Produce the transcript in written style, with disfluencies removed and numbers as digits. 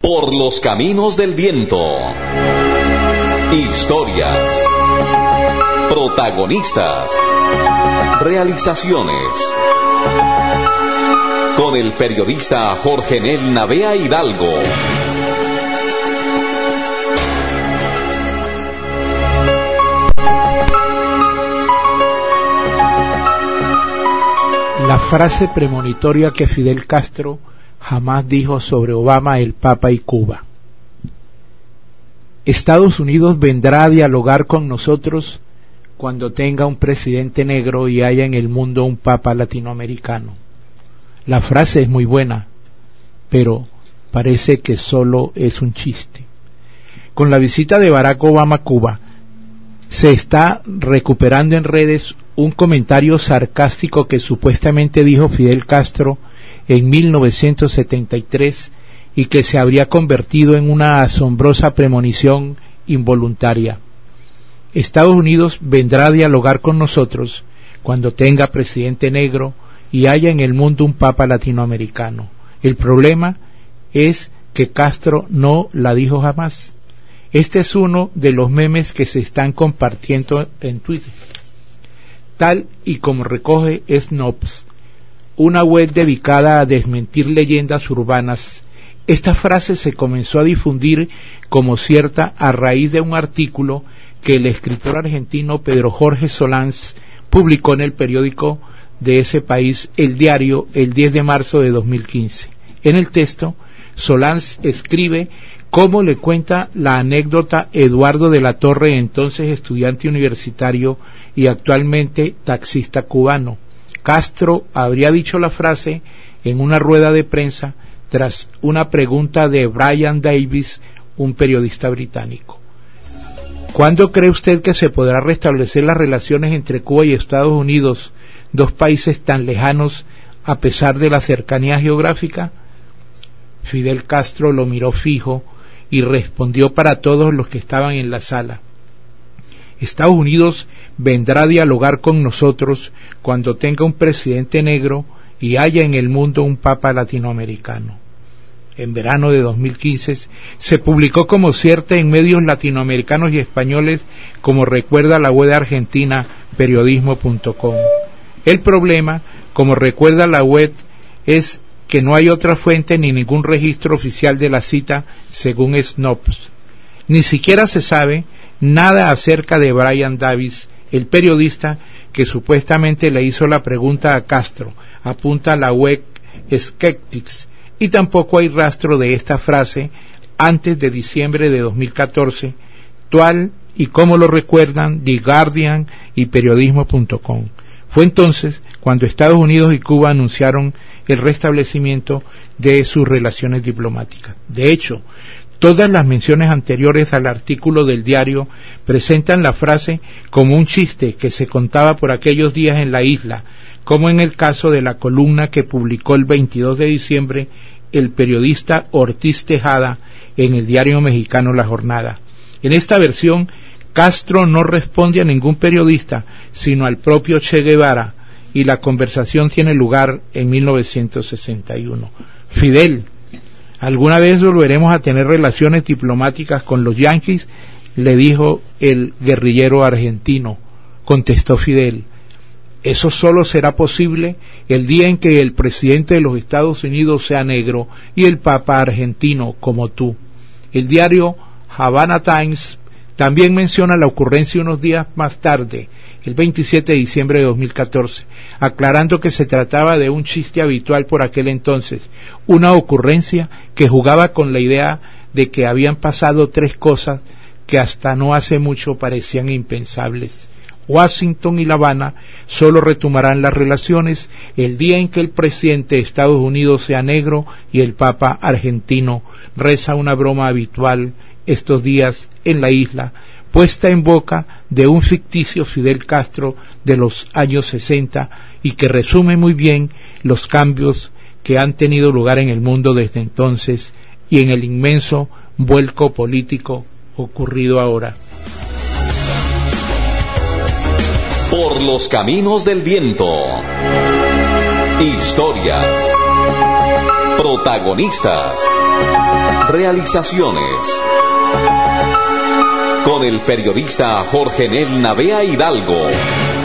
Por los caminos del viento. Historias. Protagonistas. Realizaciones. Con el periodista Jorge Nel Navea Hidalgo. La frase premonitoria que Fidel Castro jamás dijo sobre Obama, el Papa y Cuba. Estados Unidos vendrá a dialogar con nosotros cuando tenga un presidente negro y haya en el mundo un Papa latinoamericano. La frase es muy buena, pero parece que solo es un chiste. Con la visita de Barack Obama a Cuba, se está recuperando en redes un comentario sarcástico que supuestamente dijo Fidel Castro en 1973 y que se habría convertido en una asombrosa premonición involuntaria. Estados Unidos vendrá a dialogar con nosotros cuando tenga presidente negro y haya en el mundo un papa latinoamericano. El problema es que Castro no la dijo jamás. Este es uno de los memes que se están compartiendo en Twitter. Tal y como recoge Snopes, una web dedicada a desmentir leyendas urbanas, esta frase se comenzó a difundir como cierta a raíz de un artículo que el escritor argentino Pedro Jorge Solans publicó en el periódico de ese país, El Diario, el 10 de marzo de 2015. En el texto, Solans escribe cómo le cuenta la anécdota Eduardo de la Torre, entonces estudiante universitario y actualmente taxista cubano. Castro habría dicho la frase en una rueda de prensa tras una pregunta de Brian Davis, un periodista británico. ¿Cuándo cree usted que se podrá restablecer las relaciones entre Cuba y Estados Unidos, dos países tan lejanos a pesar de la cercanía geográfica? Fidel Castro lo miró fijo y respondió para todos los que estaban en la sala: Estados Unidos vendrá a dialogar con nosotros cuando tenga un presidente negro y haya en el mundo un papa latinoamericano. En verano de 2015 se publicó como cierta en medios latinoamericanos y españoles, como recuerda la web argentina periodismo.com. El problema, como recuerda la web, es que no hay otra fuente ni ningún registro oficial de la cita, según Snopes. Ni siquiera se sabe nada acerca de Brian Davis, el periodista que supuestamente le hizo la pregunta a Castro, apunta la web Skeptics, y tampoco hay rastro de esta frase antes de diciembre de 2014, tal y como lo recuerdan The Guardian y periodismo.com. Fue entonces cuando Estados Unidos y Cuba anunciaron el restablecimiento de sus relaciones diplomáticas. De hecho, todas las menciones anteriores al artículo del diario presentan la frase como un chiste que se contaba por aquellos días en la isla, como en el caso de la columna que publicó el 22 de diciembre el periodista Ortiz Tejada en el diario mexicano La Jornada. En esta versión, Castro no responde a ningún periodista, sino al propio Che Guevara, y la conversación tiene lugar en 1961. Fidel, ¿alguna vez volveremos a tener relaciones diplomáticas con los yanquis?, le dijo el guerrillero argentino. Contestó Fidel: eso solo será posible el día en que el presidente de los Estados Unidos sea negro y el papa argentino como tú. El diario Havana Times también menciona la ocurrencia unos días más tarde, el 27 de diciembre de 2014, aclarando que se trataba de un chiste habitual por aquel entonces, una ocurrencia que jugaba con la idea de que habían pasado tres cosas que hasta no hace mucho parecían impensables. Washington y La Habana solo retomarán las relaciones el día en que el presidente de Estados Unidos sea negro y el papa argentino, reza una broma habitual estos días en la isla, puesta en boca de un ficticio Fidel Castro de los años 60 y que resume muy bien los cambios que han tenido lugar en el mundo desde entonces y en el inmenso vuelco político ocurrido ahora. Por los caminos del viento. Historias. Protagonistas. Realizaciones con el periodista Jorge Nel Navea Hidalgo.